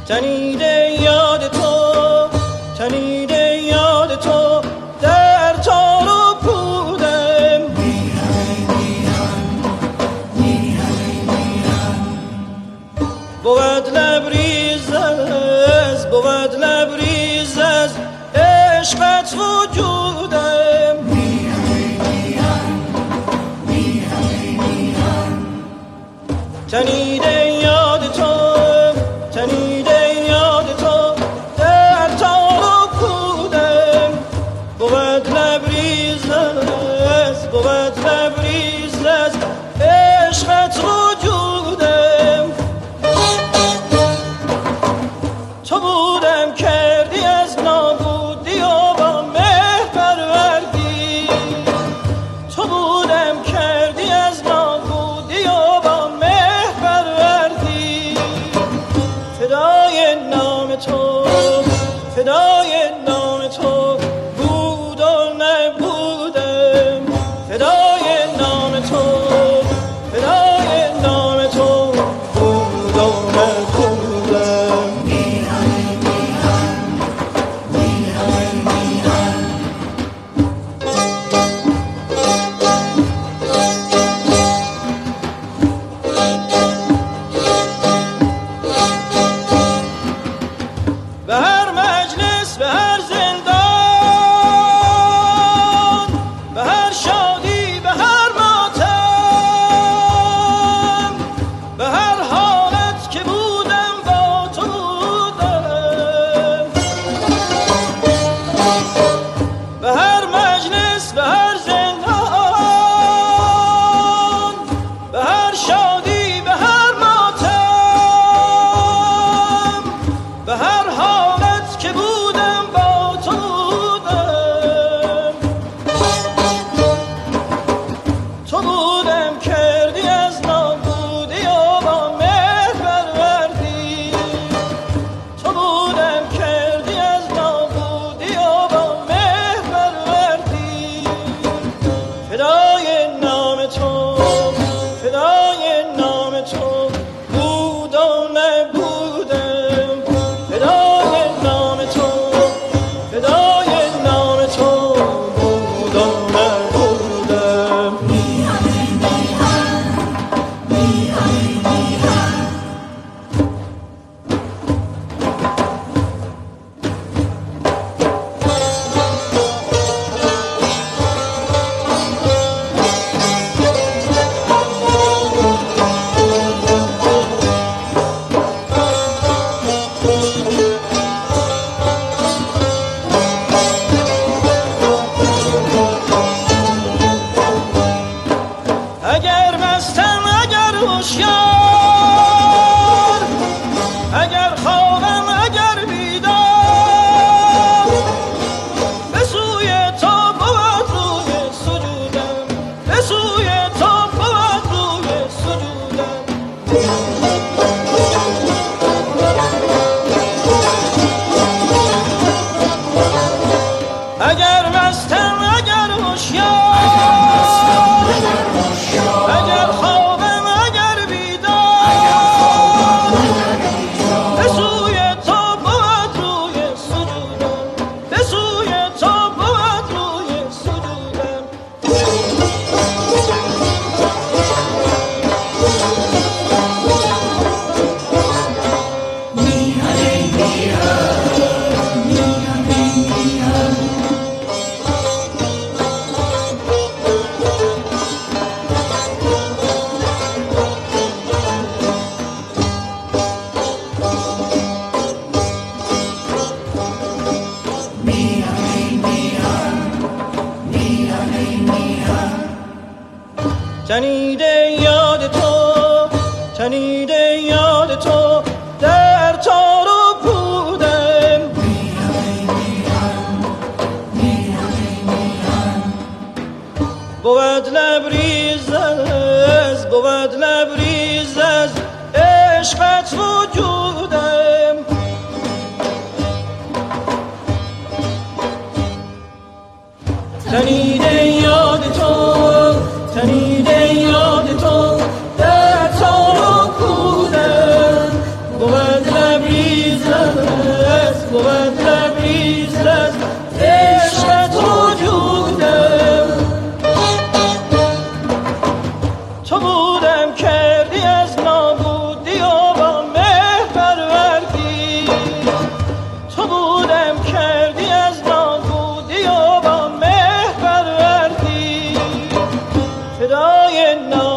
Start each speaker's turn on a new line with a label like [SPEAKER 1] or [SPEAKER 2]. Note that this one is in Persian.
[SPEAKER 1] تنیده یاد تو، تنیده یاد تو در تار و پودم. بود لبریز از، بود لبریز از عشقت وجودم. تنیده یاد تو، تنیده یاد تو در تار و پودم. بود لبریز از، بود لبریز از عشقت وجودم. تو بودم کردی از نابودی و با مهر پروردی. تو بودم کردی از نابودی و با مهر پروردی. فدای نام تو، فدای نام تو بود و نبودم. فدای نام تو، فدای نام تو بود و نبودم. به هر مجلس، به هر زندان، به هر شادی، به هر ماتم، به هر حالت که بودم با تو بودم. به هر مجلس، به هر زندان، به هر شادی، به هر ماتم، به هر حالت که بودم با تو بودم. تو بودم کردی از نابودی و با مهر پروردی. تو بودم کردی از نابودی و با مهر پروردی. فدای نام تو، فدای نام تو بود و نبودم. فدای نام تو، فدای نام تو بود و نبودم. اگر مستم، اگر هوشیار، اگر خوابم، اگر بیدار، به سوی تو بود روی سجودم. به سوی تو بود روی سجودم. اگر مستم، اگر هوشیار، اگر خوابم، اگر بیدار، به سوی تو بود روی سجودم. به سوی تو بود روی سجودم. تنیده یاد تو، تنیده یاد تو در تار و پودم. بود لبریز از، بود لبریز از عشقت وجودم. تنیده یاد تو، تنیده یاد تو در تار و پودم. بود لبریز نام